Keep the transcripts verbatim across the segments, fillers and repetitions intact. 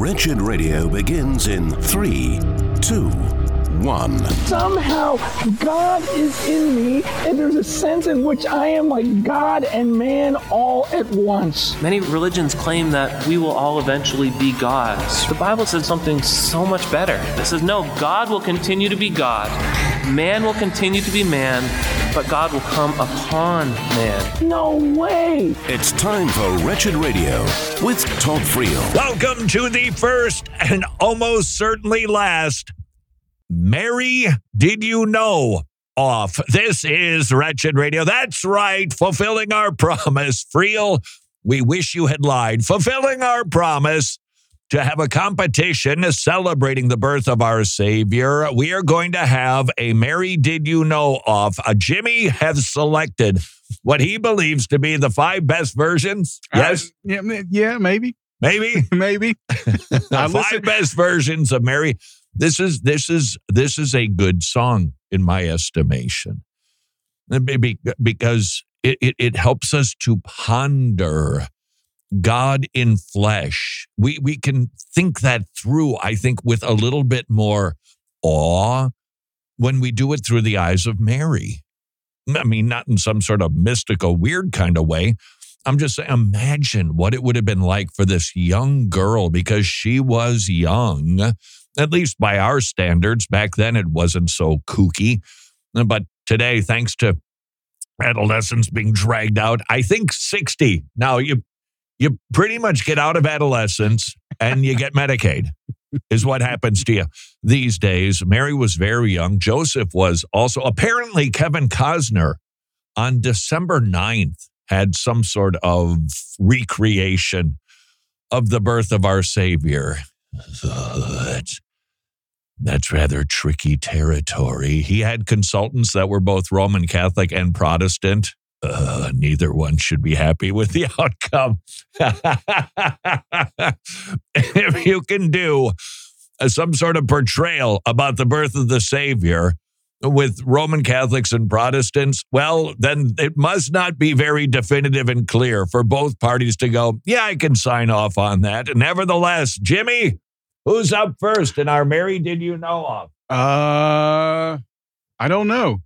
Wretched Radio begins in three, two, one. Somehow God is in me, and there's a sense in which I am like God and man all at once. Many religions claim that we will all eventually be gods. The Bible says something so much better. It says, no, God will continue to be God. Man will continue to be man, but God will come upon man. No way! It's time for Wretched Radio with Todd Friel. Welcome to the first and almost certainly last Mary, Did You Know? Off. This is Wretched Radio. That's right, fulfilling our promise. Friel, we wish you had lied. Fulfilling our promise to have a competition celebrating the birth of our Savior. We are going to have a Mary, Did You Know? Off. Uh, Jimmy has selected what he believes to be the five best versions. Yes? Uh, yeah, yeah, maybe. Maybe? Maybe. The five best versions of Mary. This is this is this is a good song in my estimation, because it, it, it helps us to ponder God in flesh. We we can think that through, I think, with a little bit more awe when we do it through the eyes of Mary. I mean, not in some sort of mystical, weird kind of way. I'm just saying, imagine what it would have been like for this young girl, because she was young. At least by our standards. Back then, it wasn't so kooky. But today, thanks to adolescence being dragged out, I think sixty. Now, you you pretty much get out of adolescence and you get Medicaid is what happens to you these days. Mary was very young. Joseph was also. Apparently, Kevin Costner on December ninth had some sort of recreation of the birth of our Savior. That's, that's rather tricky territory. He had consultants that were both Roman Catholic and Protestant. Uh, neither one should be happy with the outcome. If you can do uh, some sort of portrayal about the birth of the Savior with Roman Catholics and Protestants, well, then it must not be very definitive and clear for both parties to go, yeah, I can sign off on that. Nevertheless, Jimmy, who's up first in our Mary, Did You Know? Of? Uh, I don't know.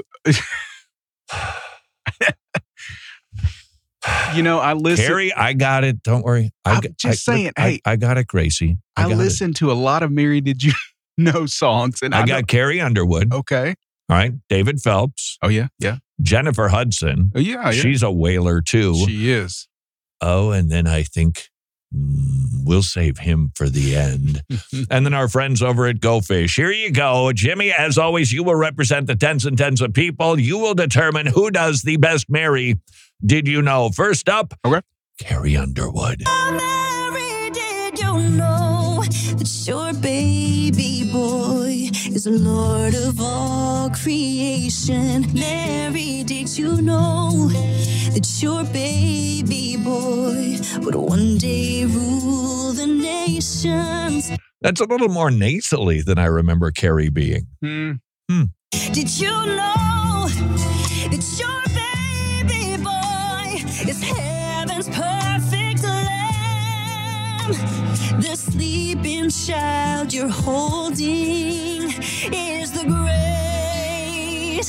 You know, I listen. Carrie, I got it. Don't worry. I, I'm just I, saying, I, hey. I, I got it, Gracie. I, I listened to a lot of Mary, Did You Know songs. And I, I got know, Carrie Underwood. Okay. All right. David Phelps. Oh, yeah. Yeah. Jennifer Hudson. Oh, yeah. yeah. She's a whaler, too. She is. Oh, and then I think mm, we'll save him for the end. And then our friends over at Go Fish. Here you go. Jimmy, as always, you will represent the tens and tens of people. You will determine who does the best Mary, Did You Know? First up, okay. Carrie Underwood. Oh, Mary, did you know that your baby boy is the Lord of all creation? Mary, did you know that your baby boy would one day rule the nations? That's a little more nasally than I remember Carrie being. Hmm. Hmm. Did you know that your baby boy is heaven's perfect lamb? The sleeping child you're holding is the great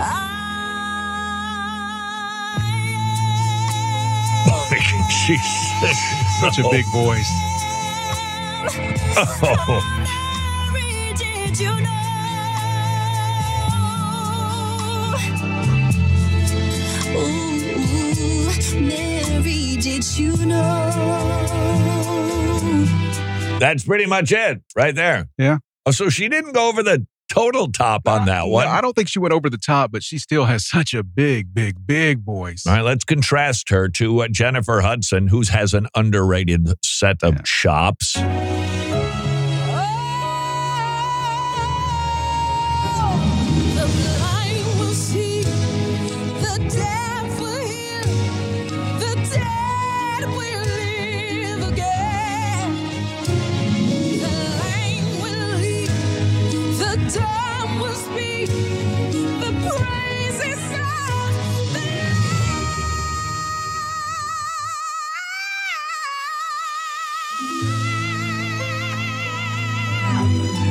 I am. Jesus. Such a big voice. Oh. Mary, did you know? Ooh, Mary, did you know? That's pretty much it right there. Yeah. Oh, so she didn't go over the total top on that one. No, I don't think she went over the top, but she still has such a big, big, big voice. All right, let's contrast her to uh, Jennifer Hudson, who has an underrated set of Yeah. chops. The blind will see, the deaf will hear, the dead will live again. The lame will leap, the dumb will speak, the praises of the Lord.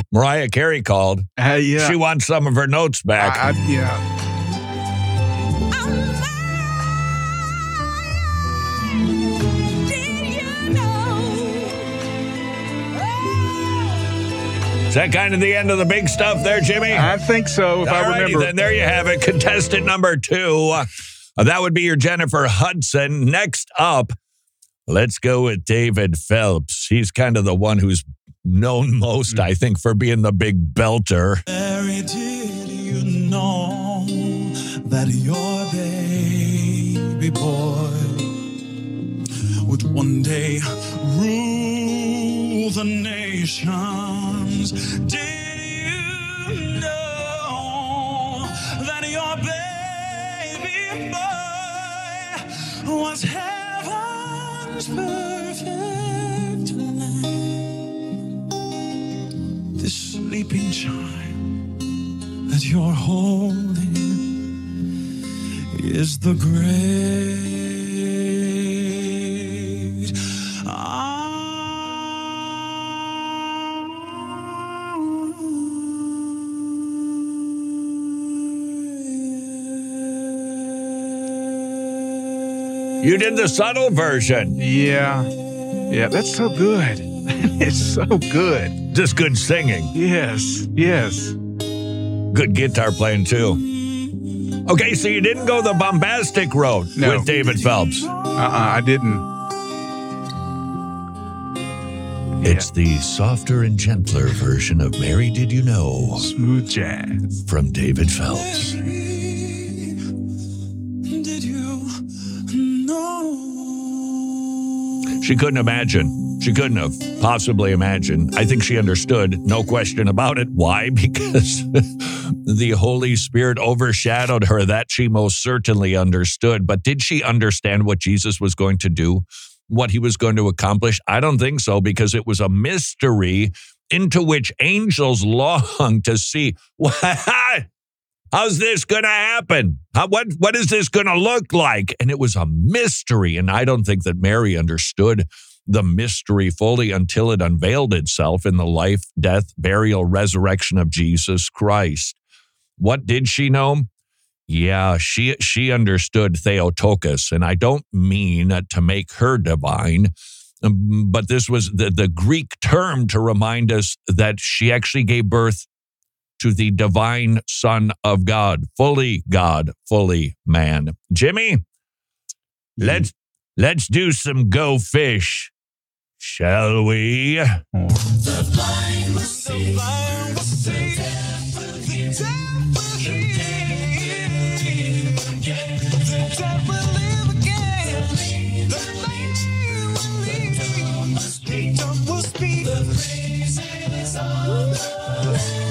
Mariah Carey called. Uh, yeah. She wants some of her notes back. I, I, yeah. Is that kind of the end of the big stuff there, Jimmy? I think so, if All I righty, remember. then there you have it. Contestant number two. Uh, that would be your Jennifer Hudson. Next up, let's go with David Phelps. He's kind of the one who's known most, I think, for being the big belter. Mary, did you know that your baby boy would one day rule the nations? Did you know that your baby boy was heaven's perfect lamb? This sleeping child that you're holding is the great You did the subtle version. Yeah. Yeah, that's so good. It's so good. Just good singing. Yes. Yes. Good guitar playing, too. Okay, so you didn't go the bombastic road No. with David Phelps. Uh-uh, I didn't. It's the softer and gentler version of Mary Did You Know Smooth jazz. from David Phelps. Did you know? She couldn't imagine. She couldn't have possibly imagined. I think she understood, no question about it. Why? Because the Holy Spirit overshadowed her. That she most certainly understood. But did she understand what Jesus was going to do? What he was going to accomplish? I don't think so, because it was a mystery into which angels long to see. How's this going to happen? How, what, what is this going to look like? And it was a mystery. And I don't think that Mary understood the mystery fully until it unveiled itself in the life, death, burial, resurrection of Jesus Christ. What did she know? Yeah, she she understood Theotokos, and I don't mean to make her divine, but this was the, the Greek term to remind us that she actually gave birth to the divine Son of God, fully God, fully man. Jimmy, let's let's do some Go Fish, shall we? The blind will see. The blind will see. The dead will hear. The dead will live again. The lame will leave. The dumb will speak. The praises of the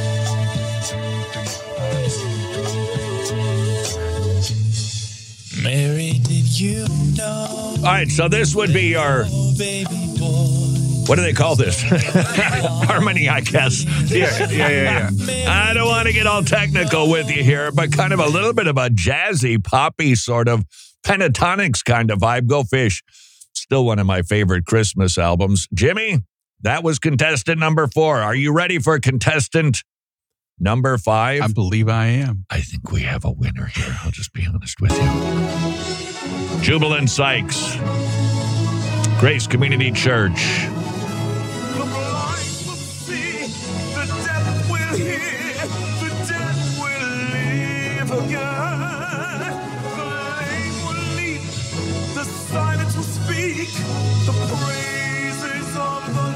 Lord. Mary, did you know? All right, so this would be our, Baby boy. what do they call this? Harmony, I guess. Yeah, yeah, yeah, yeah. I don't want to get all technical with you here, but kind of a little bit of a jazzy, poppy sort of pentatonics kind of vibe. Go Fish. Still one of my favorite Christmas albums. Jimmy, that was contestant number four. Are you ready for contestant number five? I believe I am. I think we have a winner here. I'll just be honest with you. Jubilant Sykes, Grace Community Church. The blind will see, the deaf will hear, the dead will live again. The lame will leap, the silent will speak, the praises of the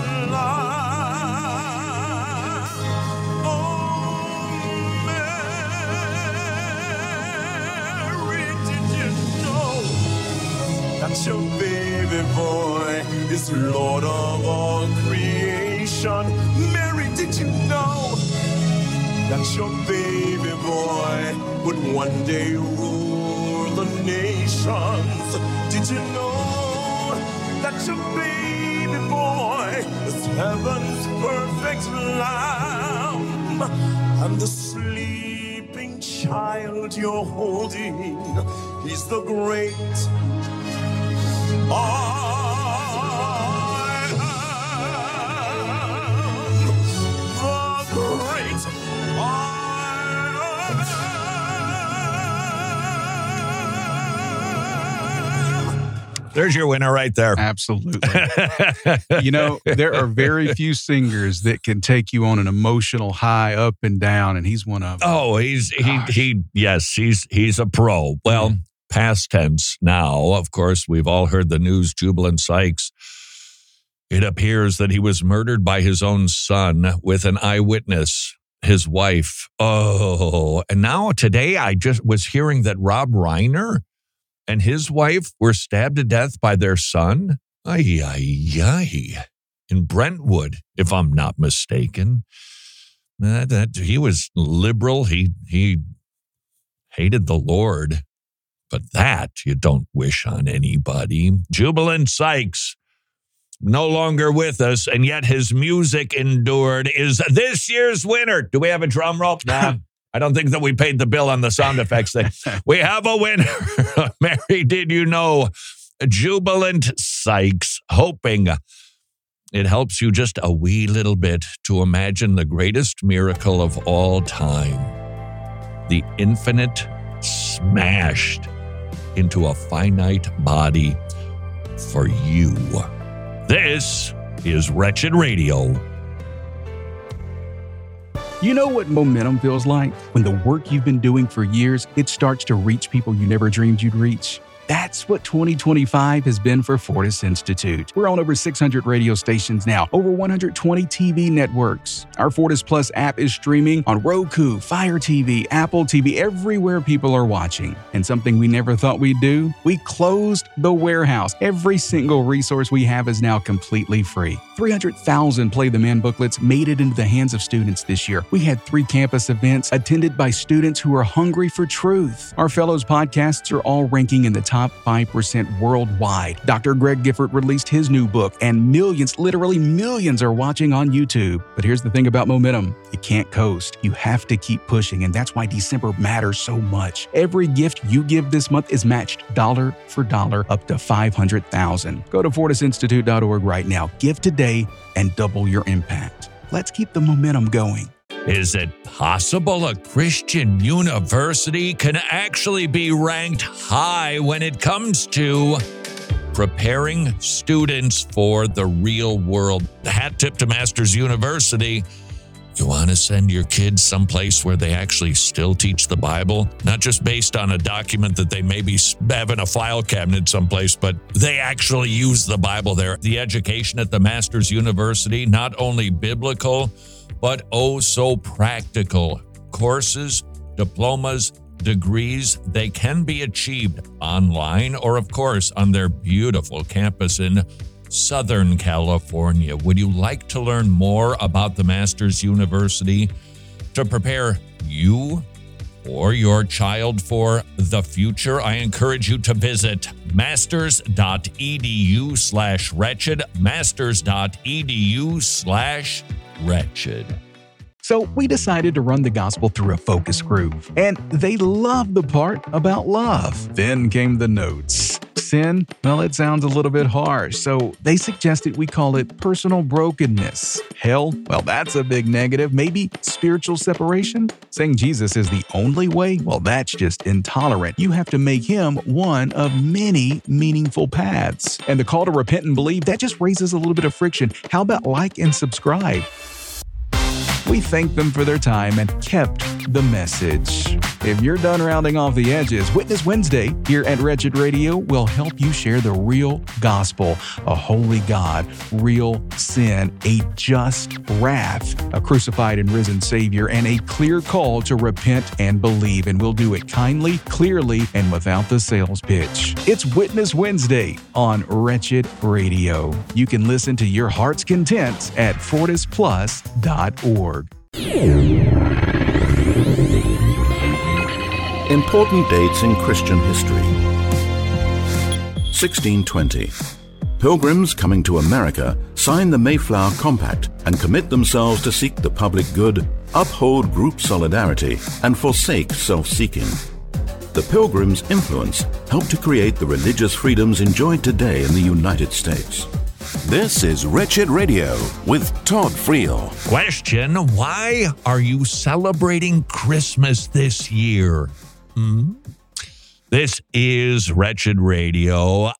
Lamb. Oh, Mary, did you know that your baby boy is Lord of all creation? Mary, did you know that your baby boy would one day rule the nations? Did you know that your baby boy is heaven's perfect lamb? And the sleeping child you're holding, he's the great I am, the There's your winner right there. Absolutely. You know, there are very few singers that can take you on an emotional high up and down, and he's one of them. Oh, he's he Gosh. he yes, he's he's a pro. Well, Mm. past tense now. Of course, we've all heard the news. Jubilant Sykes. It appears that he was murdered by his own son with an eyewitness, his wife. Oh, and now today I just was hearing that Rob Reiner and his wife were stabbed to death by their son. Ay, ay, ay. In Brentwood, if I'm not mistaken. That, that he was liberal. He he hated the Lord. But that you don't wish on anybody. Jubilant Sykes, no longer with us, and yet his music endured, is this year's winner. Do we have a drum roll? Nah, I don't think that we paid the bill on the sound effects thing. We have a winner. Mary, did you know? Jubilant Sykes, hoping it helps you just a wee little bit to imagine the greatest miracle of all time. The infinite smashed into a finite body for you. This is Wretched Radio. You know what momentum feels like? When the work you've been doing for years, it starts to reach people you never dreamed you'd reach. That's what twenty twenty-five has been for Fortis Institute. We're on over six hundred radio stations now, over one hundred twenty T V networks. Our Fortis Plus app is streaming on Roku, Fire T V, Apple T V, everywhere people are watching. And something we never thought we'd do, we closed the warehouse. Every single resource we have is now completely free. three hundred thousand Play the Man booklets made it into the hands of students this year. We had three campus events attended by students who are hungry for truth. Our Fellows podcasts are all ranking in the top five percent worldwide. Doctor Greg Gifford released his new book, and millions, literally millions, are watching on YouTube. But here's the thing about momentum. You can't coast. You have to keep pushing, and that's why December matters so much. Every gift you give this month is matched dollar for dollar up to five hundred thousand dollars. Go to fortis institute dot org right now. Give today and double your impact. Let's keep the momentum going. Is it possible a Christian university can actually be ranked high when it comes to preparing students for the real world? Hat tip to Masters University. You want to send your kids someplace where they actually still teach the Bible? Not just based on a document that they maybe have in a file cabinet someplace, but they actually use the Bible there. The education at the Masters University, not only biblical, but oh so practical. Courses, diplomas, degrees, they can be achieved online or, of course, on their beautiful campus in Southern California. Would you like to learn more about the Masters University to prepare you or your child for the future? I encourage you to visit masters.edu slash wretched, masters.edu slash wretched. So we decided to run the gospel through a focus group, and they loved the part about love. Then came the notes. Sin, well, it sounds a little bit harsh, so they suggested we call it personal brokenness. Hell, well, that's a big negative. Maybe spiritual separation? Saying Jesus is the only way? Well, that's just intolerant. You have to make him one of many meaningful paths. And the call to repent and believe, that just raises a little bit of friction. How about like and subscribe? We thanked them for their time and kept the message. If you're done rounding off the edges, Witness Wednesday here at Wretched Radio will help you share the real gospel, a holy God, real sin, a just wrath, a crucified and risen Savior, and a clear call to repent and believe. And we'll do it kindly, clearly, and without the sales pitch. It's Witness Wednesday on Wretched Radio. You can listen to your heart's content at fortis plus dot org. Important dates in Christian history. sixteen twenty. Pilgrims coming to America sign the Mayflower Compact and commit themselves to seek the public good, uphold group solidarity, and forsake self-seeking. The Pilgrims' influence helped to create the religious freedoms enjoyed today in the United States. This is Wretched Radio with Todd Friel. Question, why are you celebrating Christmas this year? Hmm? This is Wretched Radio.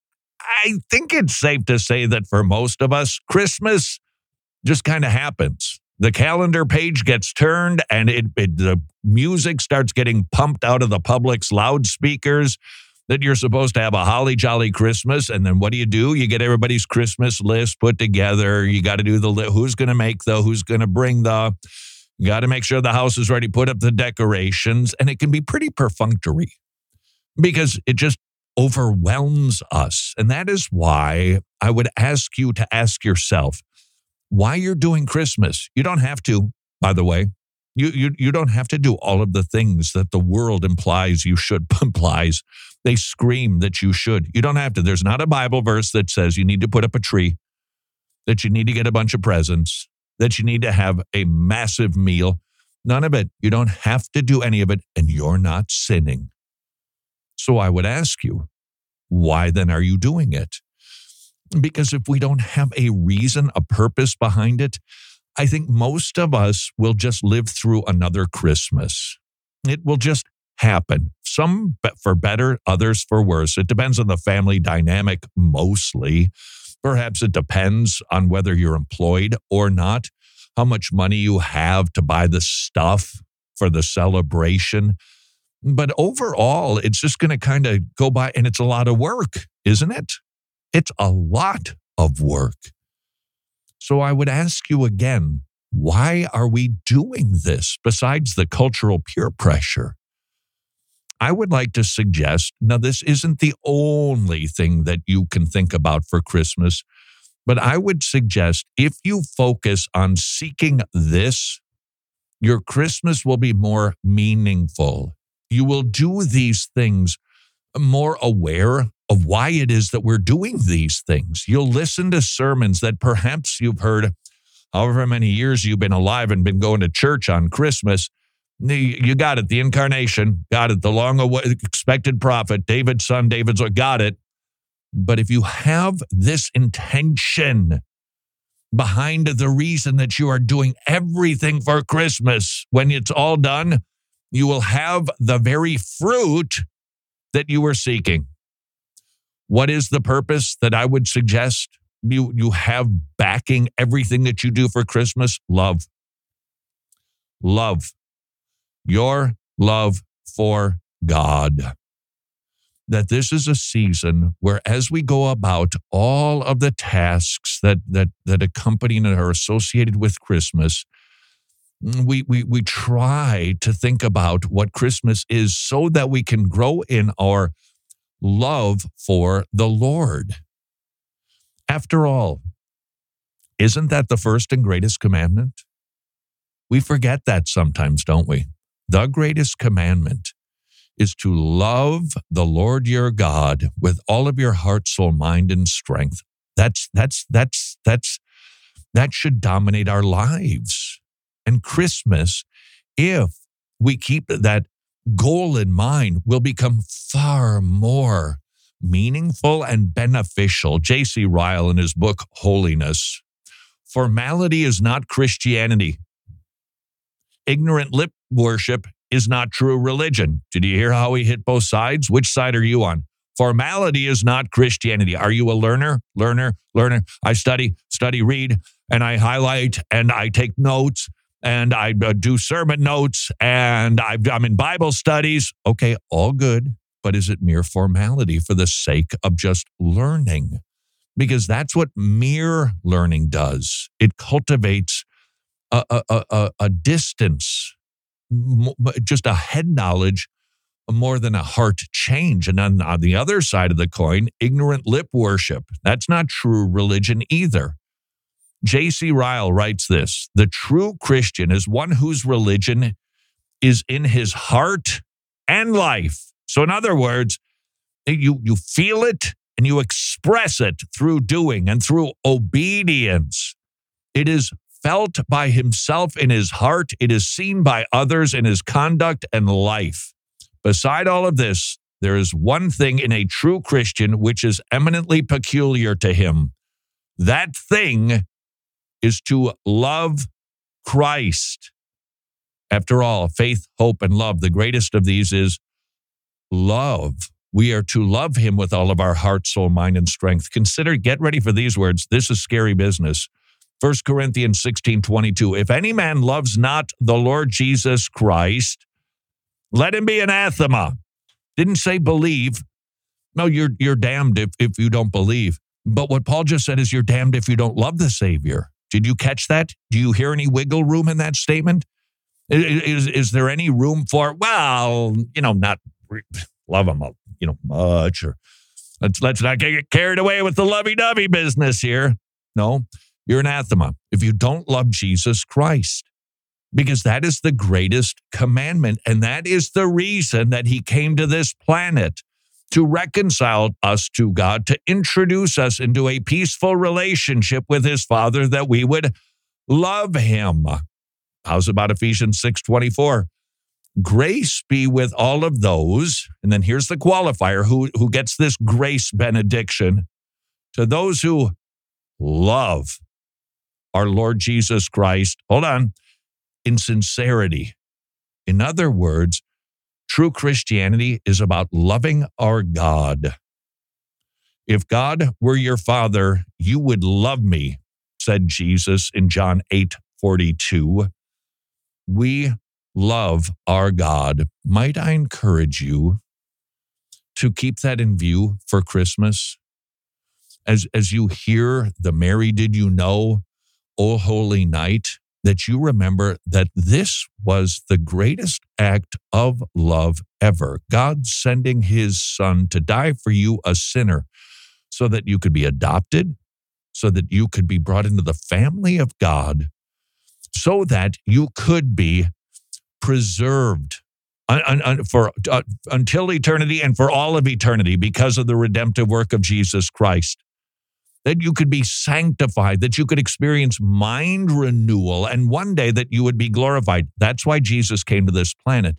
I think it's safe to say that for most of us, Christmas just kind of happens. The calendar page gets turned and it, it the music starts getting pumped out of the public's loudspeakers that you're supposed to have a holly jolly Christmas. And then what do you do? You get everybody's Christmas list put together. You got to do the li- who's going to make the, who's going to bring the, you got to make sure the house is ready, put up the decorations. And it can be pretty perfunctory because it just overwhelms us. And that is why I would ask you to ask yourself why you're doing Christmas. You don't have to, by the way. You, you, you don't have to do all of the things that the world implies you should, implies. They scream that you should. You don't have to. There's not a Bible verse that says you need to put up a tree, that you need to get a bunch of presents, that you need to have a massive meal. None of it. You don't have to do any of it, and you're not sinning. So I would ask you, why then are you doing it? Because if we don't have a reason, a purpose behind it, I think most of us will just live through another Christmas. It will just happen. Some for better, others for worse. It depends on the family dynamic mostly. Perhaps it depends on whether you're employed or not, how much money you have to buy the stuff for the celebration. But overall, it's just going to kind of go by, and it's a lot of work, isn't it? It's a lot of work. So I would ask you again, why are we doing this besides the cultural peer pressure? I would like to suggest, now this isn't the only thing that you can think about for Christmas, but I would suggest if you focus on seeking this, your Christmas will be more meaningful. You will do these things more aware of why it is that we're doing these things. You'll listen to sermons that perhaps you've heard however many years you've been alive and been going to church on Christmas. You got it, the incarnation, got it, the long expected prophet, David's son, David's, got it. But if you have this intention behind the reason that you are doing everything for Christmas, when it's all done, you will have the very fruit that you were seeking. What is the purpose that I would suggest you, you have backing everything that you do for Christmas? Love. Love. Your love for God. That this is a season where as we go about all of the tasks that that that accompany and are associated with Christmas, we we we try to think about what Christmas is so that we can grow in our love for the Lord. After all, isn't that the first and greatest commandment? We forget that sometimes, don't we? The greatest commandment is to love the Lord your God with all of your heart, soul, mind, and strength. That's that's that's that's that should dominate our lives. And Christmas, if we keep that goal in mind, will become far more meaningful and beneficial. J C Ryle, in his book, Holiness, formality is not Christianity. Ignorant lip worship is not true religion. Did you hear how he hit both sides? Which side are you on? Formality is not Christianity. Are you a learner? Learner, learner. I study, study, read, and I highlight, and I take notes, and I uh, do sermon notes, and I, I'm in Bible studies. Okay, all good. But is it mere formality for the sake of just learning? Because that's what mere learning does. It cultivates a, a, a, a distance, just a head knowledge more than a heart change. And on, on the other side of the coin, ignorant lip worship. That's not true religion either. J C Ryle writes this: the true Christian is one whose religion is in his heart and life. So in other words, you, you feel it and you express it through doing and through obedience. It is felt by himself in his heart. It is seen by others in his conduct and life. Beside all of this, there is one thing in a true Christian which is eminently peculiar to him. That thing is to love Christ. After all, faith, hope, and love, the greatest of these is love. We are to love him with all of our heart, soul, mind, and strength. Consider, get ready for these words. This is scary business. First Corinthians sixteen twenty-two. If any man loves not the Lord Jesus Christ, let him be anathema. Didn't say believe. No, you're you're damned if, if you don't believe. But what Paul just said is you're damned if you don't love the Savior. Did you catch that? Do you hear any wiggle room in that statement? Is, is, is there any room for, well, you know, not love them, you know, much, or let's, let's not get carried away with the lovey-dovey business here. No, you're anathema if you don't love Jesus Christ, because that is the greatest commandment. And that is the reason that he came to this planet, to reconcile us to God, to introduce us into a peaceful relationship with his Father, that we would love him. How's about Ephesians six twenty-four? Grace be with all of those, and then here's the qualifier, who, who gets this grace benediction, to those who love our Lord Jesus Christ, hold on, in sincerity. In other words, true Christianity is about loving our God. If God were your father, you would love me, said Jesus in John eight forty-two. We love our God. Might I encourage you to keep that in view for Christmas? As, as you hear the Mary Did You Know, O Holy Night, that you remember that this was the greatest act of love ever. God sending his son to die for you, a sinner, so that you could be adopted, so that you could be brought into the family of God, so that you could be preserved un, un, un, for uh, until eternity and for all of eternity because of the redemptive work of Jesus Christ. That you could be sanctified, that you could experience mind renewal, and one day that you would be glorified. That's why Jesus came to this planet.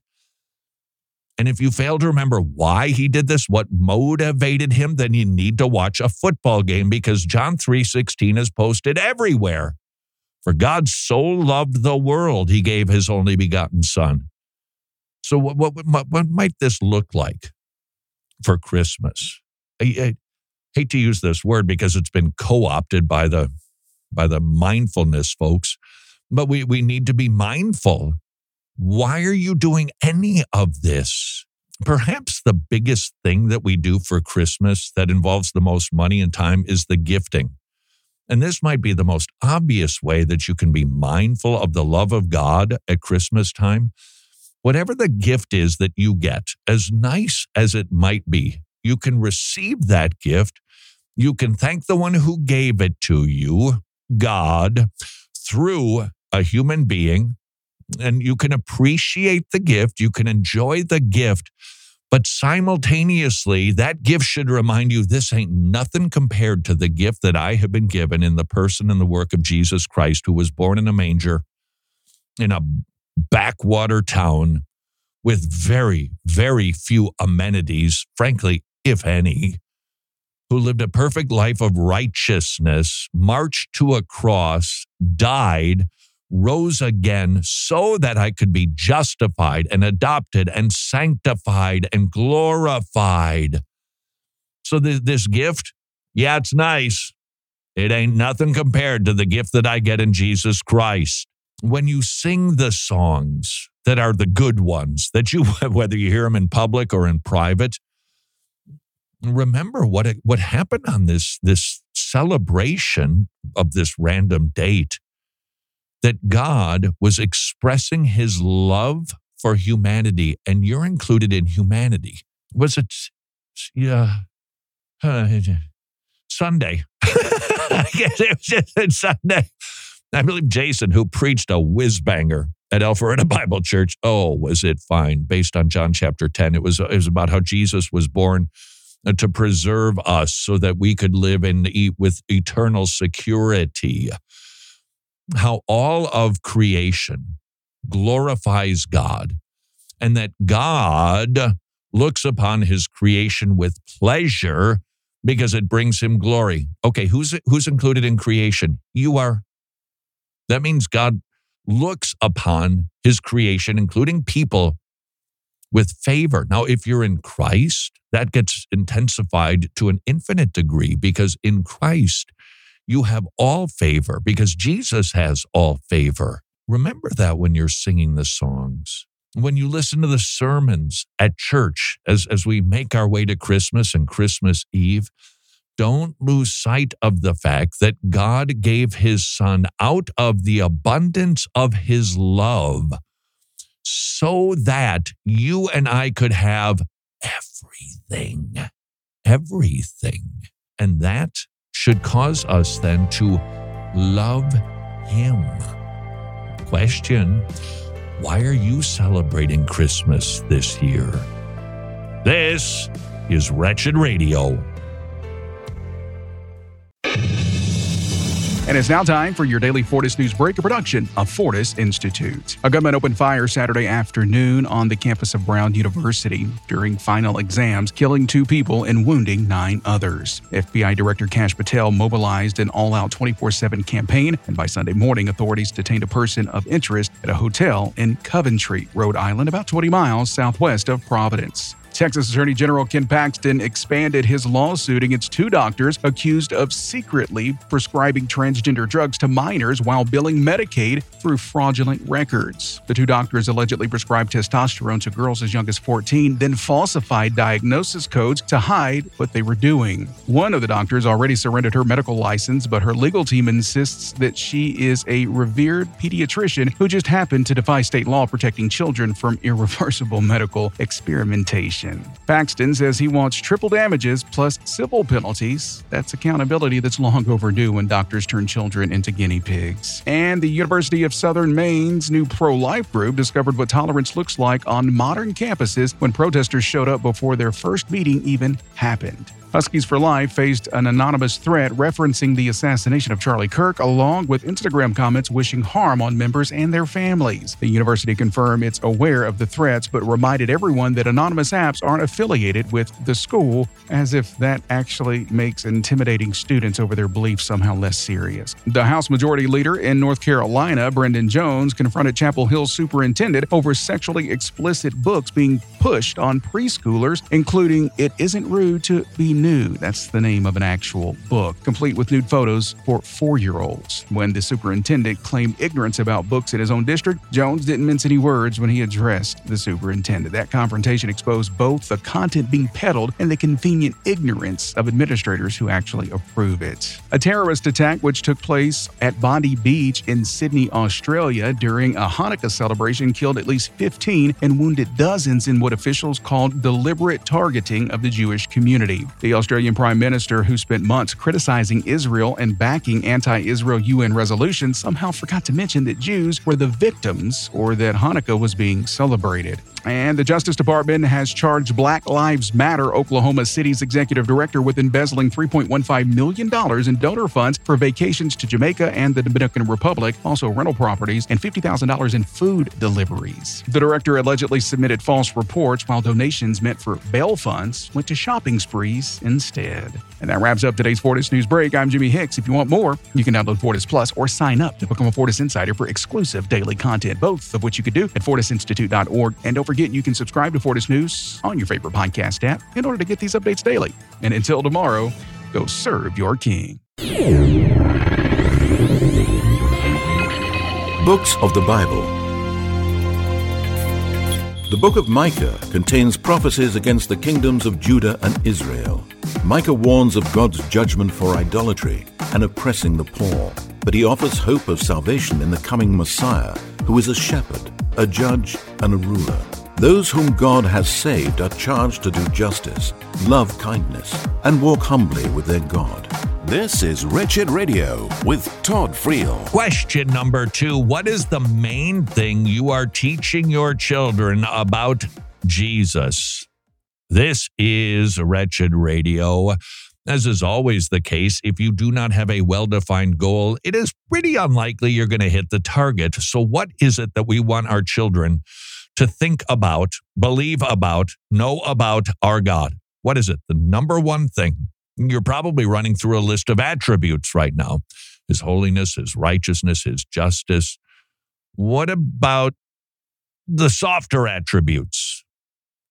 And if you fail to remember why he did this, what motivated him, then you need to watch a football game, because John three sixteen is posted everywhere. For God so loved the world, he gave his only begotten son. So what, what, what might this look like for Christmas? I, I hate to use this word because it's been co-opted by the, by the mindfulness folks, but we, we need to be mindful. Why are you doing any of this? Perhaps the biggest thing that we do for Christmas that involves the most money and time is the gifting. And this might be the most obvious way that you can be mindful of the love of God at Christmas time. Whatever the gift is that you get, as nice as it might be, you can receive that gift. You can thank the one who gave it to you, God, through a human being, and you can appreciate the gift. You can enjoy the gift. But simultaneously, that gift should remind you, this ain't nothing compared to the gift that I have been given in the person and the work of Jesus Christ, who was born in a manger in a backwater town with very, very few amenities, frankly, if any, who lived a perfect life of righteousness, marched to a cross, died, rose again so that I could be justified and adopted and sanctified and glorified. So th- this gift, yeah, it's nice. It ain't nothing compared to the gift that I get in Jesus Christ. When you sing the songs that are the good ones, that you, whether you hear them in public or in private, remember what it, what happened on this, this celebration of this random date. That God was expressing his love for humanity, and you're included in humanity. Was it yeah, uh, Sunday? I guess it was just Sunday. I believe Jason, who preached a whiz-banger at Alpharetta Bible Church, oh, was it fine, based on John chapter ten. It was, it was about how Jesus was born to preserve us so that we could live and eat with eternal security. How all of creation glorifies God, and that God looks upon his creation with pleasure because it brings him glory. Okay, who's who's included in creation? You are. That means God looks upon his creation, including people, with favor. Now, if you're in Christ, that gets intensified to an infinite degree because in Christ, you have all favor because Jesus has all favor. Remember that when you're singing the songs. When you listen to the sermons at church as, as we make our way to Christmas and Christmas Eve, don't lose sight of the fact that God gave his son out of the abundance of his love so that you and I could have everything, everything. And that should cause us then to love him. Question, why are you celebrating Christmas this year? This is Wretched Radio. And it's now time for your daily Fortis News Break, a production of Fortis Institute. A gunman opened fire Saturday afternoon on the campus of Brown University during final exams, killing two people and wounding nine others. F B I Director Kash Patel mobilized an all-out twenty-four seven campaign, and by Sunday morning, authorities detained a person of interest at a hotel in Coventry, Rhode Island, about twenty miles southwest of Providence. Texas Attorney General Ken Paxton expanded his lawsuit against two doctors accused of secretly prescribing transgender drugs to minors while billing Medicaid through fraudulent records. The two doctors allegedly prescribed testosterone to girls as young as fourteen, then falsified diagnosis codes to hide what they were doing. One of the doctors already surrendered her medical license, but her legal team insists that she is a revered pediatrician who just happened to defy state law protecting children from irreversible medical experimentation. Paxton says he wants triple damages plus civil penalties. That's accountability that's long overdue when doctors turn children into guinea pigs. And the University of Southern Maine's new pro-life group discovered what tolerance looks like on modern campuses when protesters showed up before their first meeting even happened. Huskies for Life faced an anonymous threat referencing the assassination of Charlie Kirk, along with Instagram comments wishing harm on members and their families. The university confirmed it's aware of the threats, but reminded everyone that anonymous apps aren't affiliated with the school, as if that actually makes intimidating students over their beliefs somehow less serious. The House Majority Leader in North Carolina, Brendan Jones, confronted Chapel Hill's superintendent over sexually explicit books being pushed on preschoolers, including It Isn't Rude to Be Nude. That's the name of an actual book, complete with nude photos for four-year-olds. When the superintendent claimed ignorance about books in his own district, Jones didn't mince any words when he addressed the superintendent. That confrontation exposed both the content being peddled and the convenient ignorance of administrators who actually approve it. A terrorist attack which took place at Bondi Beach in Sydney, Australia during a Hanukkah celebration killed at least fifteen and wounded dozens in what officials called deliberate targeting of the Jewish community. The Australian Prime Minister, who spent months criticizing Israel and backing anti-Israel U N resolutions, somehow forgot to mention that Jews were the victims or that Hanukkah was being celebrated. And the Justice Department has charged Black Lives Matter, Oklahoma City's executive director, with embezzling three point one five million dollars in donor funds for vacations to Jamaica and the Dominican Republic, also rental properties, and fifty thousand dollars in food deliveries. The director allegedly submitted false reports, while donations meant for bail funds went to shopping sprees instead. And that wraps up today's Fortis News Break. I'm Jimmy Hicks. If you want more, you can download Fortis Plus or sign up to become a Fortis Insider for exclusive daily content, both of which you can do at fortis institute dot org. And don't forget, you can subscribe to Fortis News on your favorite podcast app in order to get these updates daily. And until tomorrow, go serve your king. Books of the Bible. The book of Micah contains prophecies against the kingdoms of Judah and Israel. Micah warns of God's judgment for idolatry and oppressing the poor, but he offers hope of salvation in the coming Messiah, who is a shepherd, a judge, and a ruler. Those whom God has saved are charged to do justice, love kindness, and walk humbly with their God. This is Wretched Radio with Todd Friel. Question number two. What is the main thing you are teaching your children about Jesus? This is Wretched Radio. As is always the case, if you do not have a well-defined goal, it is pretty unlikely you're going to hit the target. So what is it that we want our children to think about, believe about, know about our God? What is it? The number one thing. You're probably running through a list of attributes right now. His holiness, his righteousness, his justice. What about the softer attributes?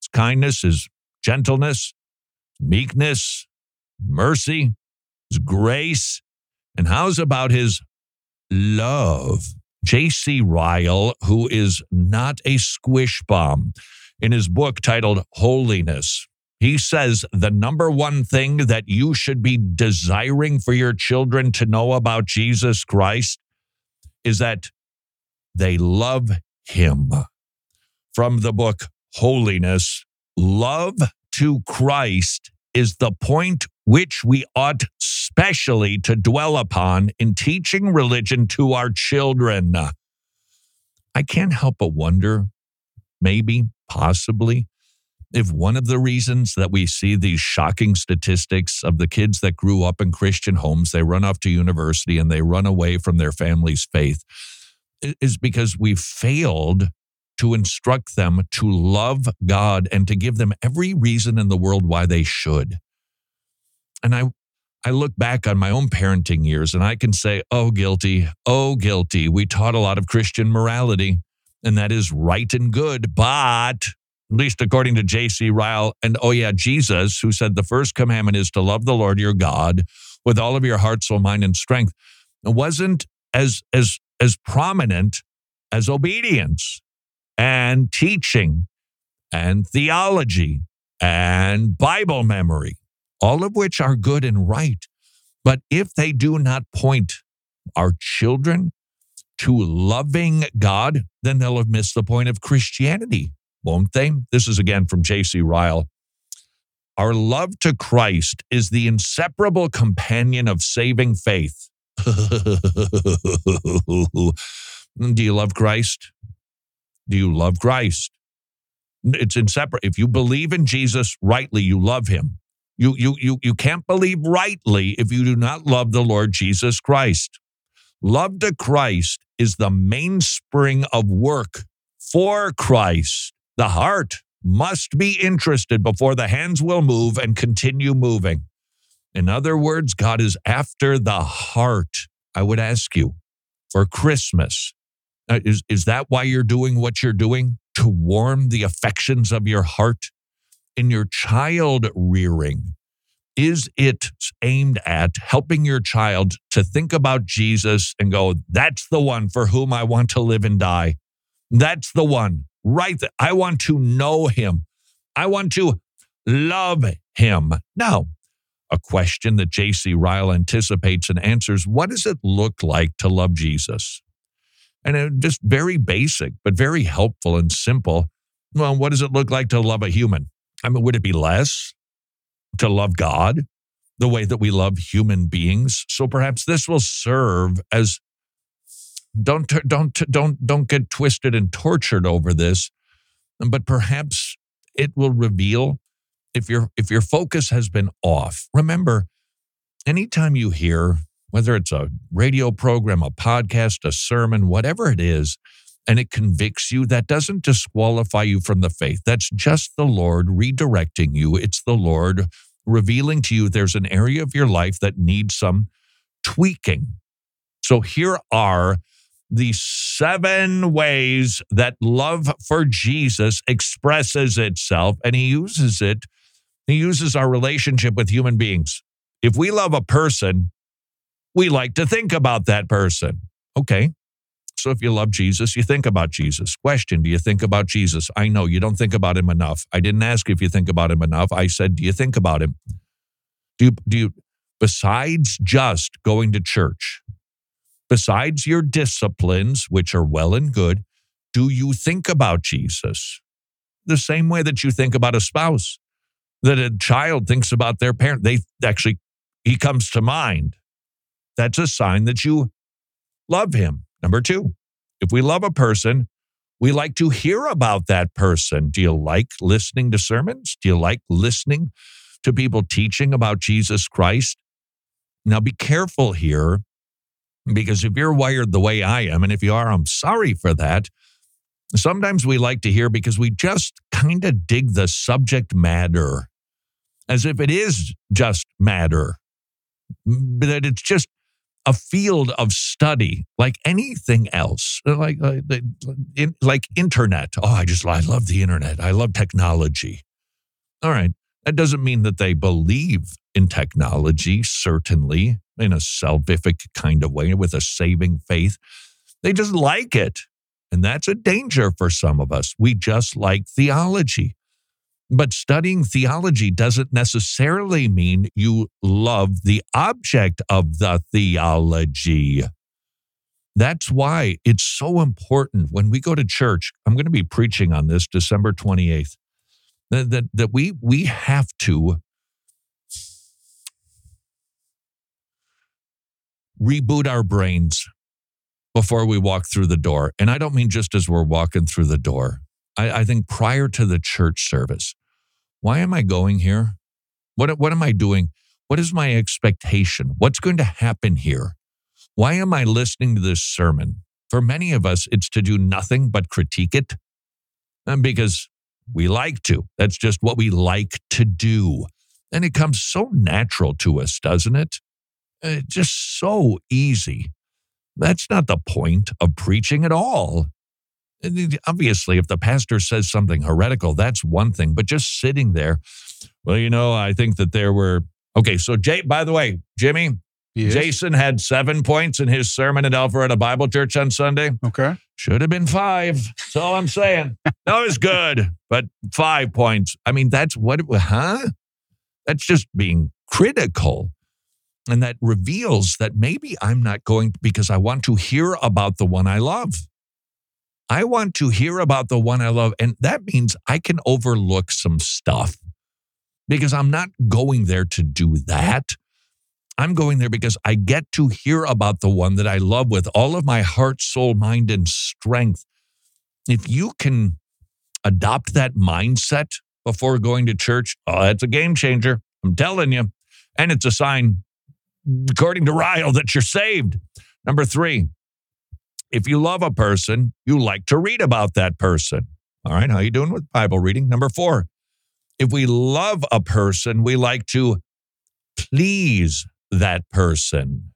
kindness, his gentleness, meekness, mercy, his grace. And how's about his love? J C Ryle, who is not a squish bomb, in his book titled Holiness, he says the number one thing that you should be desiring for your children to know about Jesus Christ is that they love him. From the book Holiness, love to Christ is the point which we ought specially to dwell upon in teaching religion to our children. I can't help but wonder, maybe, possibly, if one of the reasons that we see these shocking statistics of the kids that grew up in Christian homes, they run off to university and they run away from their family's faith, is because we failed to instruct them to love God and to give them every reason in the world why they should. And I I look back on my own parenting years and I can say, oh, guilty, oh, guilty. We taught a lot of Christian morality, and that is right and good, but at least according to J C Ryle, and oh yeah, Jesus, who said the first commandment is to love the Lord your God with all of your heart, soul, mind, and strength, it wasn't as, as, as prominent as obedience and teaching and theology and Bible memory, all of which are good and right. But if they do not point our children to loving God, then they'll have missed the point of Christianity, won't they? This is again from J C Ryle. Our love to Christ is the inseparable companion of saving faith. Do you love Christ? Do you love Christ? It's inseparable. If you believe in Jesus rightly, you love him. You, you, you, you can't believe rightly if you do not love the Lord Jesus Christ. Love to Christ is the mainspring of work for Christ. The heart must be interested before the hands will move and continue moving. In other words, God is after the heart. I would ask you, for Christmas, uh, is, is that why you're doing what you're doing? To warm the affections of your heart? In your child rearing, is it aimed at helping your child to think about Jesus and go, that's the one for whom I want to live and die? That's the one, right? I want to know him. I want to love him. Now, a question that J C Ryle anticipates and answers, what does it look like to love Jesus? And it, just very basic, but very helpful and simple. Well, what does it look like to love a human? I mean, would it be less to love God the way that we love human beings? So perhaps this will serve as, don't, don't, don't, don't get twisted and tortured over this, but perhaps it will reveal if your, if your focus has been off. Remember, anytime you hear, whether it's a radio program, a podcast, a sermon, whatever it is, and it convicts you, that doesn't disqualify you from the faith. That's just the Lord redirecting you. It's the Lord revealing to you there's an area of your life that needs some tweaking. So here are the seven ways that love for Jesus expresses itself, and he uses it. He uses our relationship with human beings. If we love a person, we like to think about that person. Okay. So if you love Jesus, you think about Jesus. Question, do you think about Jesus? I know you don't think about him enough. I didn't ask if you think about him enough. I said, do you think about him? Do you, do you, besides just going to church, besides your disciplines, which are well and good, do you think about Jesus? The same way that you think about a spouse, that a child thinks about their parent. They actually, he comes to mind. That's a sign that you love him. Number two, if we love a person, we like to hear about that person. Do you like listening to sermons? Do you like listening to people teaching about Jesus Christ? Now be careful here, because if you're wired the way I am, and if you are, I'm sorry for that. Sometimes we like to hear because we just kind of dig the subject matter, as if it is just matter, that it's just a field of study like anything else, like like, like internet. Oh, I just I love the internet. I love technology. All right. That doesn't mean that they believe in technology, certainly, in a salvific kind of way, with a saving faith. They just like it. And that's a danger for some of us. We just like theology. But studying theology doesn't necessarily mean you love the object of the theology. That's why it's so important when we go to church. I'm going to be preaching on this December twenty-eighth. That, that, that we, we have to reboot our brains before we walk through the door. And I don't mean just as we're walking through the door. I, I think prior to the church service, why am I going here? What, what am I doing? What is my expectation? What's going to happen here? Why am I listening to this sermon? For many of us, it's to do nothing but critique it. And because we like to. That's just what we like to do. And it comes so natural to us, doesn't it? Uh, just so easy. That's not the point of preaching at all. Obviously, if the pastor says something heretical, that's one thing. But just sitting there, well, you know, I think that there were... Okay, so Jay, by the way, Jimmy, Yes. Jason had seven points in his sermon at Alpharetta Bible Church on Sunday. Okay. Should have been five. That's all I'm saying. That was good, but five points. I mean, that's what, huh? That's just being critical. And that reveals that maybe I'm not going because I want to hear about the one I love. I want to hear about the one I love. And that means I can overlook some stuff because I'm not going there to do that. I'm going there because I get to hear about the one that I love with all of my heart, soul, mind, and strength. If you can adopt that mindset before going to church, oh, that's a game changer. I'm telling you. And it's a sign, according to Ryle, that you're saved. Number three, if you love a person, you like to read about that person. All right, how you doing with Bible reading? Number four, if we love a person, we like to please that person.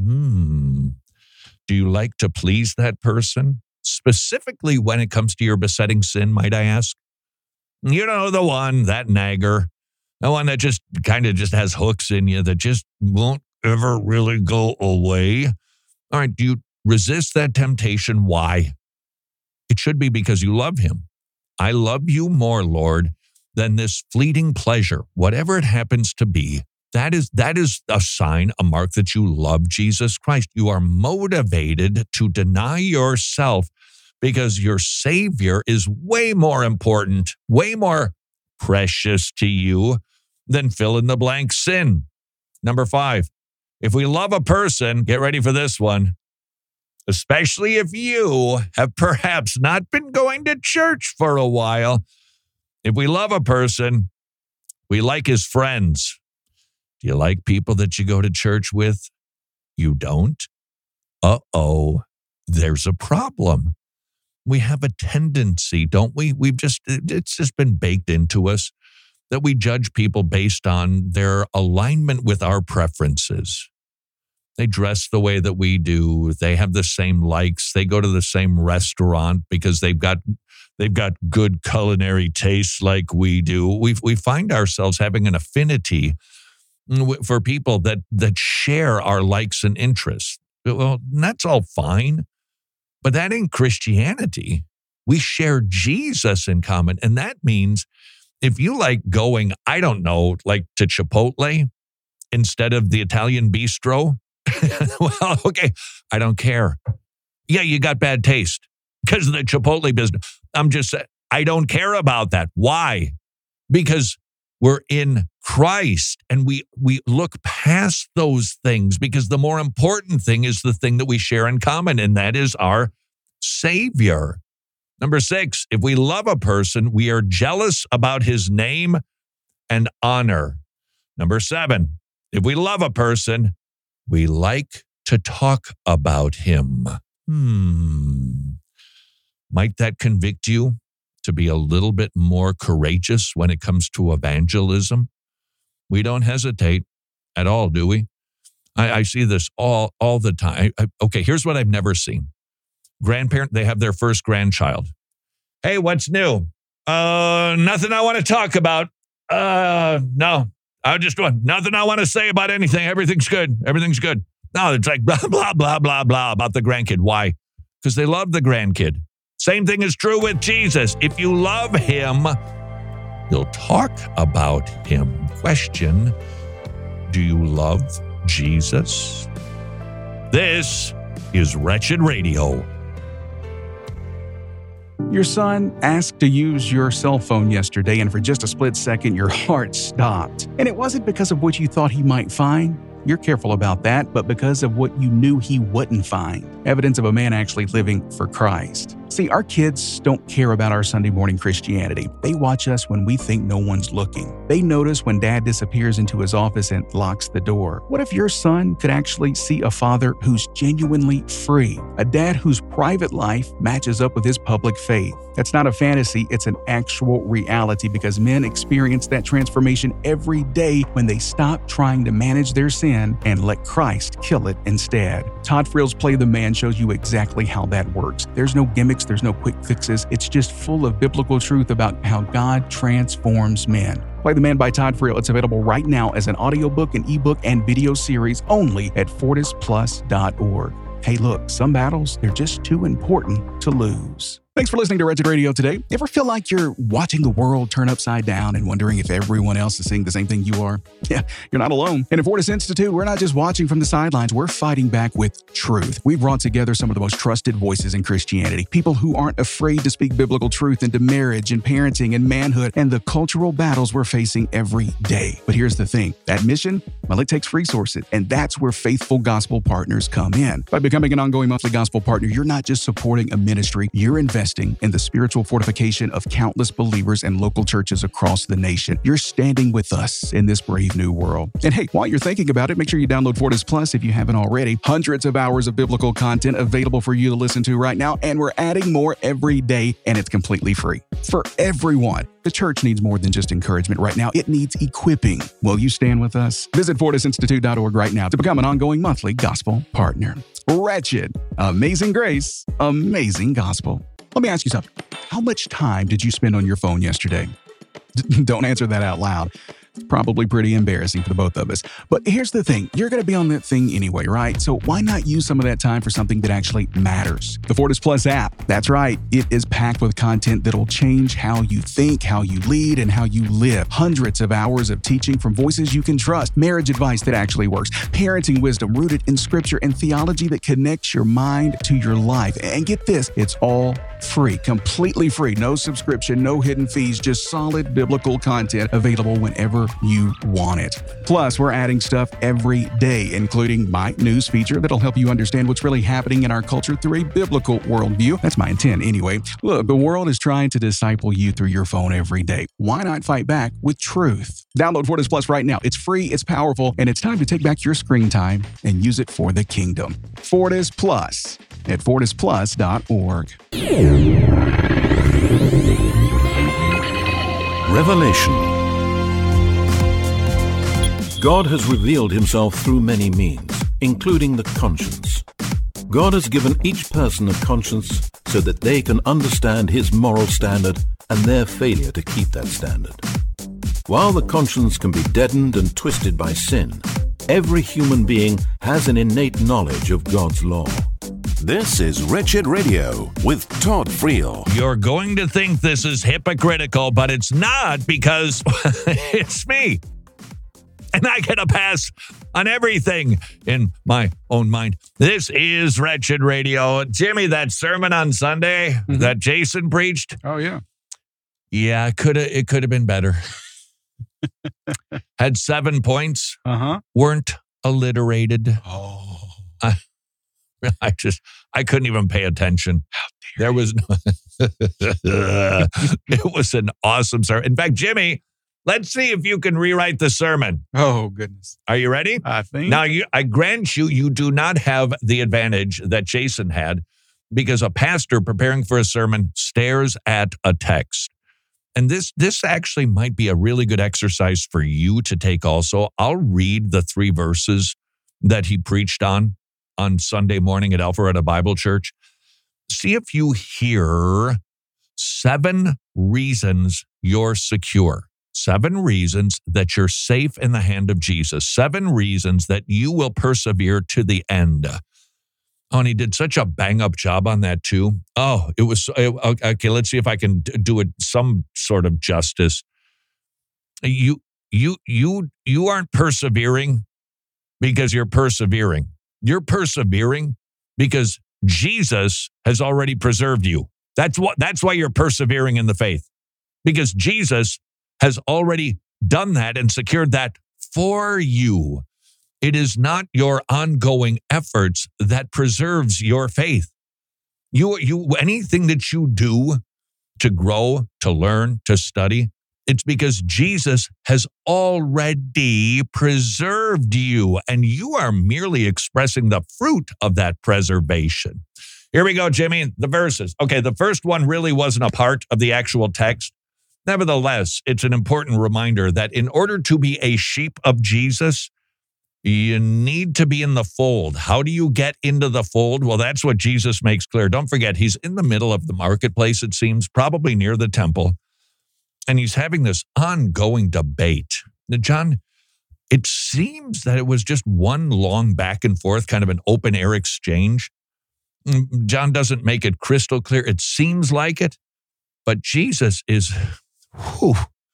Hmm. Do you like to please that person? Specifically when it comes to your besetting sin, might I ask? You know, the one, that nagger, the one that just kind of just has hooks in you that just won't ever really go away. All right, do you resist that temptation? Why? It should be because you love him. I love you more, Lord, than this fleeting pleasure, whatever it happens to be. That is, that is a sign, a mark that you love Jesus Christ. You are motivated to deny yourself because your Savior is way more important, way more precious to you than fill in the blank sin. Number five, if we love a person, get ready for this one, especially if you have perhaps not been going to church for a while. If we love a person, we like his friends. Do you like people that you go to church with? You don't? Uh-oh, there's a problem. We have a tendency, don't we? We've just, it's just been baked into us that we judge people based on their alignment with our preferences. They dress the way that we do. They have the same likes. They go to the same restaurant because they've got they've got good culinary tastes like we do. We we find ourselves having an affinity for people that that share our likes and interests. Well, that's all fine, but that ain't Christianity. We share Jesus in common, and that means if you like going, I don't know, like to Chipotle instead of the Italian bistro, well, okay, I don't care. Yeah, you got bad taste because of the Chipotle business. I'm just saying, I don't care about that. Why? Because we're in Christ and we we look past those things because the more important thing is the thing that we share in common, and that is our Savior. Number six, if we love a person, we are jealous about his name and honor. Number seven, if we love a person, we like to talk about him. Hmm. Might that convict you to be a little bit more courageous when it comes to evangelism? We don't hesitate at all, do we? I, I see this all, all the time. I, okay, here's what I've never seen. Grandparent, they have their first grandchild. Hey, what's new? Uh, nothing I want to talk about. Uh, no, I just want nothing I want to say about anything. Everything's good. Everything's good. No, it's like blah, blah, blah, blah, blah about the grandkid. Why? Because they love the grandkid. Same thing is true with Jesus. If you love him, you'll talk about him. Question, do you love Jesus? This is Wretched Radio. Your son asked to use your cell phone yesterday, and for just a split second, your heart stopped. And it wasn't because of what you thought he might find. You're careful about that, but because of what you knew he wouldn't find. Evidence of a man actually living for Christ. See, our kids don't care about our Sunday morning Christianity. They watch us when we think no one's looking. They notice when dad disappears into his office and locks the door. What if your son could actually see a father who's genuinely free? A dad whose private life matches up with his public faith. That's not a fantasy, it's an actual reality because men experience that transformation every day when they stop trying to manage their sin and let Christ kill it instead. Todd Friel's Play the Man shows you exactly how that works. There's no gimmicks, there's no quick fixes. It's just full of biblical truth about how God transforms men. Play the Man by Todd Friel. It's available right now as an audiobook, an ebook, and video series only at fortis plus dot org. Hey, look, some battles, they're just too important to lose. Thanks for listening to Wretched Radio today. Ever feel like you're watching the world turn upside down and wondering if everyone else is seeing the same thing you are? Yeah, you're not alone. And at Fortis Institute, we're not just watching from the sidelines, we're fighting back with truth. We've brought together some of the most trusted voices in Christianity, people who aren't afraid to speak biblical truth into marriage and parenting and manhood and the cultural battles we're facing every day. But here's the thing, that mission, well, it takes resources, and that's where faithful gospel partners come in. By becoming an ongoing monthly gospel partner, you're not just supporting a ministry, you're investing in the spiritual fortification of countless believers and local churches across the nation. You're standing with us in this brave new world. And hey, while you're thinking about it, make sure you download Fortis Plus if you haven't already. Hundreds of hours of biblical content available for you to listen to right now, and we're adding more every day, and it's completely free. For everyone. The church needs more than just encouragement right now. It needs equipping. Will you stand with us? Visit fortis institute dot org right now to become an ongoing monthly gospel partner. Wretched, amazing grace, amazing gospel. Let me ask you something. How much time did you spend on your phone yesterday? D- don't answer that out loud. It's probably pretty embarrassing for the both of us. But here's the thing. You're going to be on that thing anyway, right? So why not use some of that time for something that actually matters? The Fortis Plus app. That's right. It is packed with content that'll change how you think, how you lead, and how you live. Hundreds of hours of teaching from voices you can trust. Marriage advice that actually works. Parenting wisdom rooted in scripture and theology that connects your mind to your life. And get this, it's all free. Completely free. No subscription, no hidden fees, just solid biblical content available whenever you want it. Plus, we're adding stuff every day, including my news feature that'll help you understand what's really happening in our culture through a biblical worldview. That's my intent anyway. Look, the world is trying to disciple you through your phone every day. Why not fight back with truth? Download Fortis Plus right now. It's free, it's powerful, and it's time to take back your screen time and use it for the kingdom. Fortis Plus at fortis plus dot org. Revelation. God has revealed himself through many means, including the conscience. God has given each person a conscience so that they can understand his moral standard and their failure to keep that standard. While the conscience can be deadened and twisted by sin, every human being has an innate knowledge of God's law. This is Wretched Radio with Todd Friel. You're going to think this is hypocritical, but it's not because it's me. And I get a pass on everything in my own mind. This is Wretched Radio. Jimmy, that sermon on Sunday mm-hmm. that Jason preached. Oh, yeah. Yeah, it could have it could have been better. Had seven points. Uh-huh. Weren't alliterated. Oh. I, I just, I couldn't even pay attention. There was no, it was an awesome sermon. In fact, Jimmy, let's see if you can rewrite the sermon. Oh, goodness. Are you ready? I think. Now, you, I grant you, you do not have the advantage that Jason had because a pastor preparing for a sermon stares at a text. And this, this actually might be a really good exercise for you to take also. I'll read the three verses that he preached on on Sunday morning at Alpharetta Bible Church. See if you hear seven reasons you're secure. seven reasons that you're safe in the hand of Jesus. Seven reasons that you will persevere to the end. Oh, and he did such a bang-up job on that, too. Oh, it was, okay, let's see if I can do it some sort of justice. You, you, you, you aren't persevering because you're persevering. You're persevering because Jesus has already preserved you. That's what, that's why you're persevering in the faith, because Jesus has already done that and secured that for you. It is not your ongoing efforts that preserves your faith. You, you, anything that you do to grow, to learn, to study, it's because Jesus has already preserved you, and you are merely expressing the fruit of that preservation. Here we go, Jimmy, the verses. Okay, the first one really wasn't a part of the actual text. Nevertheless, it's an important reminder that in order to be a sheep of Jesus, you need to be in the fold. How do you get into the fold? Well, that's what Jesus makes clear. Don't forget, he's in the middle of the marketplace, it seems, probably near the temple. And he's having this ongoing debate. Now, John, it seems that it was just one long back and forth, kind of an open air exchange. John doesn't make it crystal clear. It seems like it. But Jesus is, who,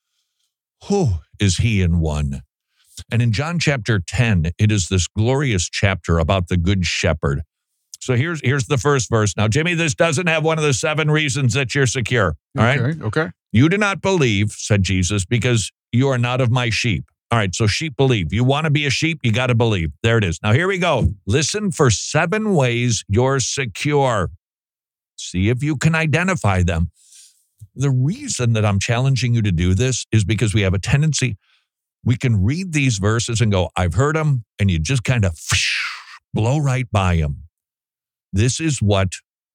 who is he in one? And in John chapter ten, it is this glorious chapter about the good shepherd. So here's here's the first verse. Now, Jimmy, this doesn't have one of the seven reasons that you're secure. All right? Okay, okay. You do not believe, said Jesus, because you are not of my sheep. All right, so sheep believe. You want to be a sheep, you got to believe. There it is. Now, here we go. Listen for seven ways you're secure. See if you can identify them. The reason that I'm challenging you to do this is because we have a tendency, we can read these verses and go, I've heard them, and you just kind of blow right by them. This is what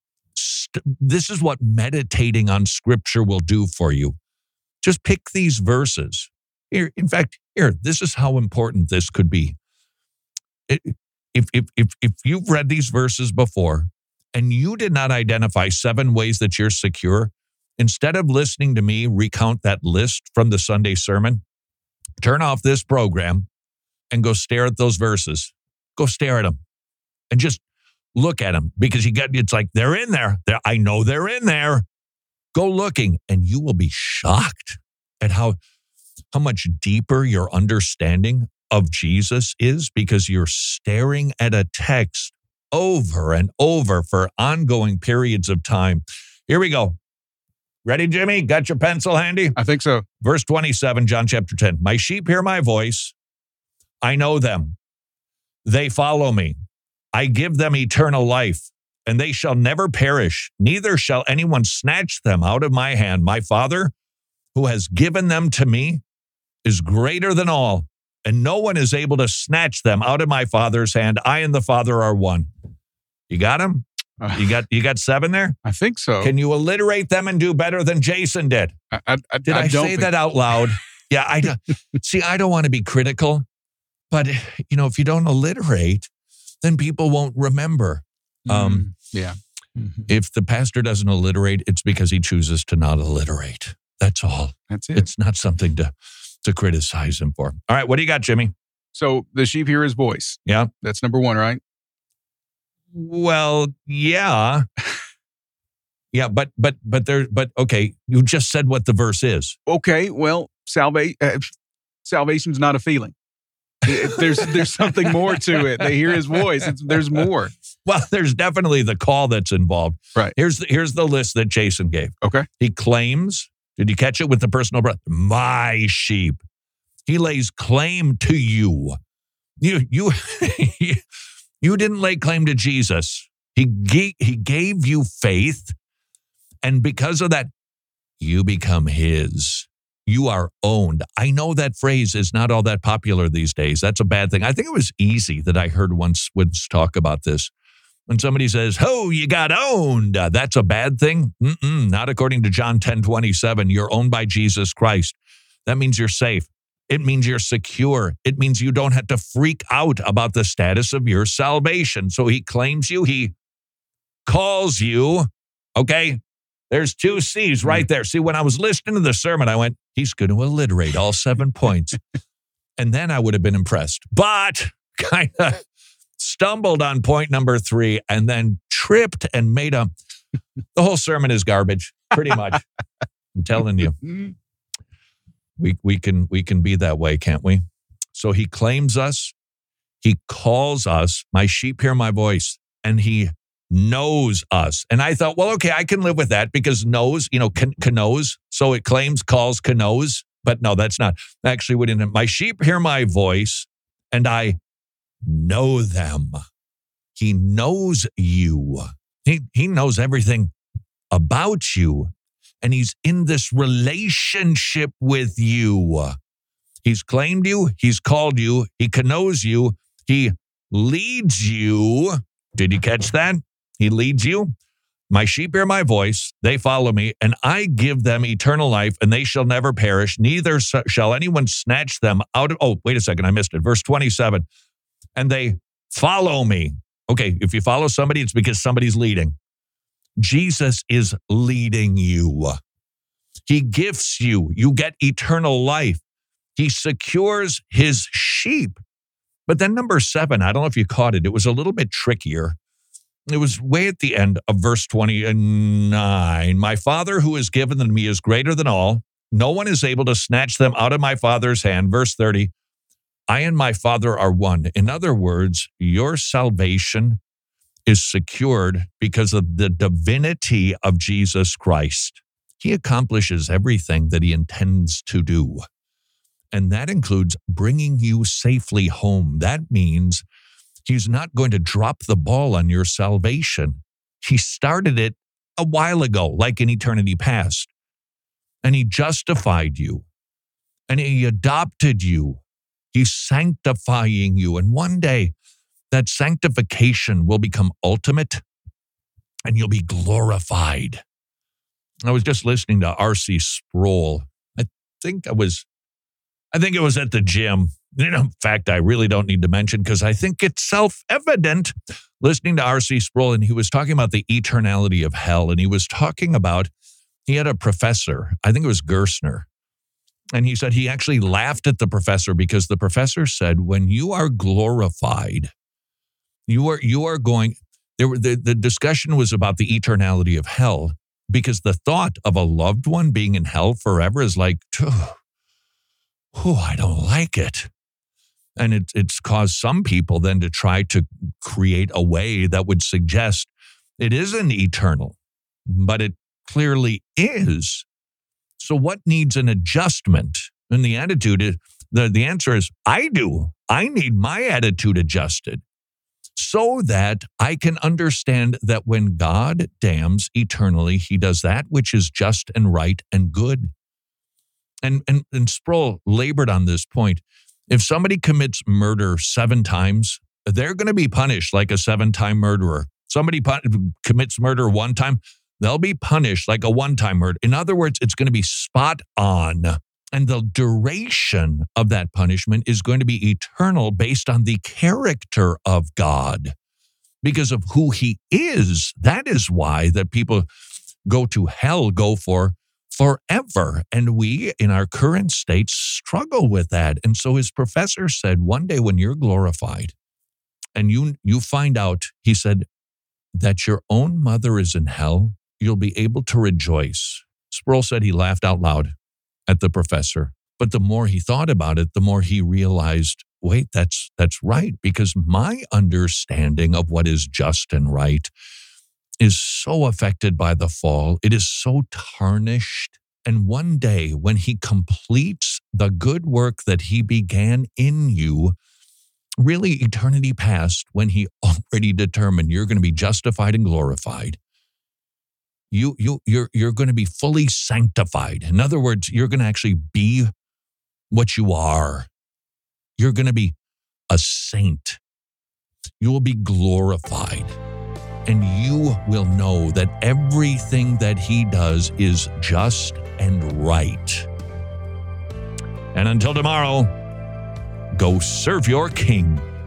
this is what meditating on Scripture will do for you. Just pick these verses. Here, in fact, here, this is how important this could be. If if if if you've read these verses before and you did not identify seven ways that you're secure, instead of listening to me recount that list from the Sunday sermon, turn off this program and go stare at those verses. Go stare at them and just look at them, because you got, it's like they're in there. They're, I know they're in there. Go looking and you will be shocked at how, how much deeper your understanding of Jesus is, because you're staring at a text over and over for ongoing periods of time. Here we go. Ready, Jimmy? Got your pencil handy? I think so. Verse twenty-seven, John chapter ten. My sheep hear my voice. I know them. They follow me. I give them eternal life, and they shall never perish. Neither shall anyone snatch them out of my hand. My Father, who has given them to me, is greater than all, and no one is able to snatch them out of my Father's hand. I and the Father are one. You got them? Uh, You got you got seven there? I think so. Can you alliterate them and do better than Jason did? I, I, I, Did I, I don't say think- that out loud? Yeah, I don't. See, I don't want to be critical, but you know, if you don't alliterate, then people won't remember. Um, Mm, yeah. Mhm. If the pastor doesn't alliterate, it's because he chooses to not alliterate. That's all. That's it. It's not something to to criticize him for. All right, what do you got, Jimmy? So the sheep hear his voice. Yeah. That's number one, right? Well, yeah. Yeah, but but but there but okay, you just said what the verse is. Okay, well, salva- uh, salvation's not a feeling. It- there's there's something more to it. They hear his voice. It's, there's more. Well, there's definitely the call that's involved. Right. Here's the, here's the list that Jason gave. Okay. He claims, did you catch it with the personal breath? My sheep. He lays claim to you. You you you didn't lay claim to Jesus. He gave, he gave you faith, and because of that, you become his. You are owned. I know that phrase is not all that popular these days. That's a bad thing. I think it was Easy that I heard once once talk about this. When somebody says, oh, you got owned, uh, that's a bad thing? Mm-mm, not according to John ten twenty-seven. You're owned by Jesus Christ. That means you're safe. It means you're secure. It means you don't have to freak out about the status of your salvation. So he claims you. He calls you. Okay? There's two C's right there. See, when I was listening to the sermon, I went, he's going to alliterate all seven points. And then I would have been impressed. But kind of stumbled on point number three and then tripped and made a, the whole sermon is garbage, pretty much. I'm telling you. We we can we can be that way, can't we? So he claims us. He calls us, my sheep hear my voice, and he knows us. And I thought, well, okay, I can live with that because knows, you know, can, can knows. So it claims, calls, can knows. But no, that's not. Actually, we didn't. My sheep hear my voice, and I know them. He knows you. He, he knows everything about you. And he's in this relationship with you. He's claimed you. He's called you. He knows you. He leads you. Did you catch that? He leads you. My sheep hear my voice. They follow me, and I give them eternal life, and they shall never perish. Neither shall anyone snatch them out of... Oh, wait a second. I missed it. Verse twenty-seven. And they follow me. Okay, if you follow somebody, it's because somebody's leading. Jesus is leading you. He gifts you. You get eternal life. He secures his sheep. But then number seven, I don't know if you caught it. It was a little bit trickier. It was way at the end of verse twenty-nine. My Father who is given to me is greater than all. No one is able to snatch them out of my Father's hand. Verse thirty. I and my Father are one. In other words, your salvation is secured because of the divinity of Jesus Christ. He accomplishes everything that he intends to do. And that includes bringing you safely home. That means he's not going to drop the ball on your salvation. He started it a while ago, like in eternity past. And he justified you. And he adopted you. He's sanctifying you. And one day, that sanctification will become ultimate and you'll be glorified. I was just listening to R C Sproul. I think I was, I think it was at the gym. You know, in fact, I really don't need to mention because I think it's self-evident listening to R C Sproul, and he was talking about the eternality of hell. And he was talking about, he had a professor, I think it was Gerstner. And he said he actually laughed at the professor because the professor said, when you are glorified, you are you are going, there were, the, the discussion was about the eternality of hell because the thought of a loved one being in hell forever is like, oh, I don't like it. And it, it's caused some people then to try to create a way that would suggest it isn't eternal, but it clearly is. So what needs an adjustment? And the attitude is, the, the answer is, I do. I need my attitude adjusted so that I can understand that when God damns eternally, he does that which is just and right and good. And, and, and Sproul labored on this point. If somebody commits murder seven times, they're going to be punished like a seven-time murderer. Somebody pun- commits murder one time, they'll be punished like a one-time murder. In other words, it's going to be spot on. And the duration of that punishment is going to be eternal based on the character of God. Because of who he is. That is why that people go to hell, go for forever. And we, in our current state, struggle with that. And so his professor said, one day when you're glorified and you, you find out, he said, that your own mother is in hell, you'll be able to rejoice. Sproul said he laughed out loud at the professor. But the more he thought about it, the more he realized, wait, that's that's right, because my understanding of what is just and right is so affected by the fall. It is so tarnished. And one day when he completes the good work that he began in you, really eternity past, when he already determined you're going to be justified and glorified, You, you, you're, you're going to be fully sanctified. In other words, you're going to actually be what you are. You're going to be a saint. You will be glorified. And you will know that everything that he does is just and right. And until tomorrow, go serve your King.